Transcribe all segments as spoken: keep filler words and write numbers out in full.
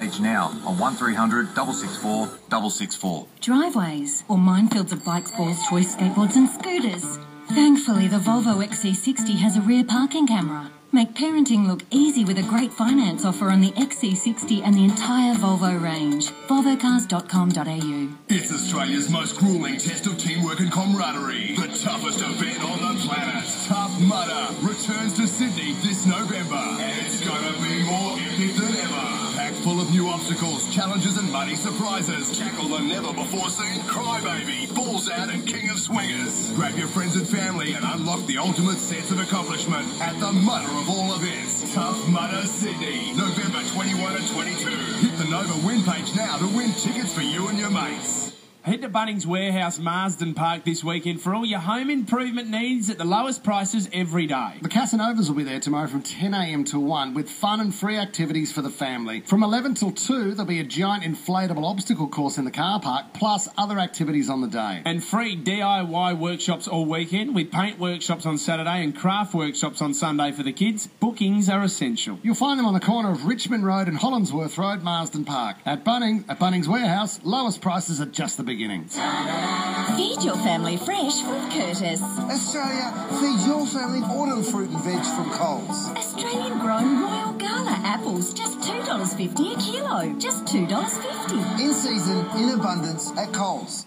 page now on one three hundred six six four six six four. Driveways or minefields of bikes, balls, toys, skateboards and scooters. Thankfully, the Volvo X C sixty has a rear parking camera. Make parenting look easy with a great finance offer on the X C sixty and the entire Volvo range. volvo cars dot com dot a u. It's Australia's most gruelling test of teamwork and camaraderie. The toughest event on the planet. Tough Mudder returns to Sydney this November. And it's gonna be more epic than ever. Packed full of new obstacles, challenges and muddy surprises. Tackle the never-before-seen Crybaby, Balls Out and King of Swingers. Grab your friends and family and unlock the ultimate sense of accomplishment at the Mudder of all events. Tough Mudder Sydney, November twenty-one and twenty-two. Hit the Nova win page now to win tickets for you and your mates. Head to Bunnings Warehouse Marsden Park this weekend for all your home improvement needs at the lowest prices every day. The Casanovas will be there tomorrow from ten a m to one with fun and free activities for the family. From eleven till two, there'll be a giant inflatable obstacle course in the car park, plus other activities on the day. And free D I Y workshops all weekend with paint workshops on Saturday and craft workshops on Sunday for the kids. Bookings are essential. You'll find them on the corner of Richmond Road and Hollandsworth Road, Marsden Park. At Bunnings, at Bunnings Warehouse, lowest prices at just the beginnings. Feed your family fresh with Curtis. Australia, feed your family autumn fruit and veg from Coles. Australian grown Royal Gala apples, just two dollars fifty a kilo. Just two dollars fifty. In season, in abundance at Coles.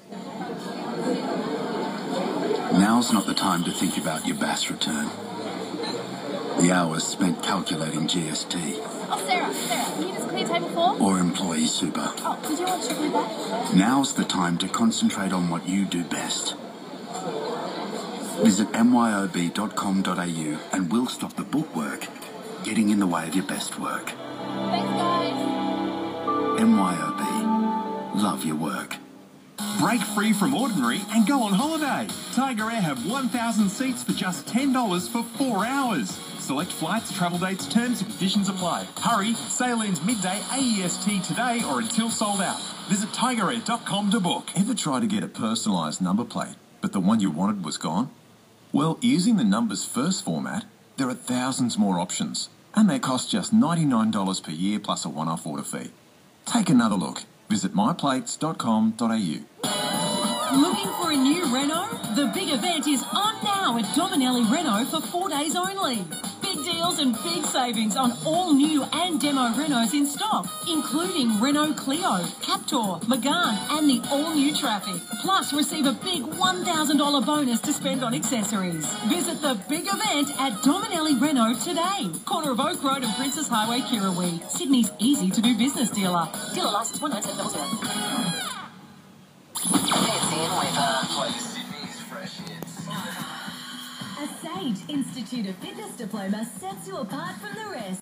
Now's not the time to think about your B A S return. The hours spent calculating G S T. Oh, Sarah, Sarah, can you just clear table four? Or employee super. Oh, did you want sugar back? Now's the time to concentrate on what you do best. Visit m y o b dot com dot a u and we'll stop the bookwork getting in the way of your best work. Thanks, guys. M Y O B. Love your work. Break free from ordinary and go on holiday. Tiger Air have one thousand seats for just ten dollars for four hours. Select flights, travel dates, terms and conditions apply. Hurry, sail ends midday A E S T today or until sold out. Visit tiger air dot com to book. Ever try to get a personalised number plate, but the one you wanted was gone? Well, using the numbers first format, there are thousands more options, and they cost just ninety-nine dollars per year plus a one-off order fee. Take another look. Visit my plates dot com dot a u. Looking for a new Renault? The big event is on now at Dominelli Renault for four days only. Big deals and big savings on all new and demo Renaults in stock, including Renault Clio, Captur, Megane and the all-new Traffic. Plus, receive a big one thousand dollars bonus to spend on accessories. Visit the big event at Dominelli Renault today. Corner of Oak Road and Princess Highway, Kirrawee. Sydney's easy-to-do business dealer. Dealer licence one nine seven zero zero. Betsy and Weber. Play Sydney's fresh hits. A Sage Institute of Fitness diploma sets you apart from the rest.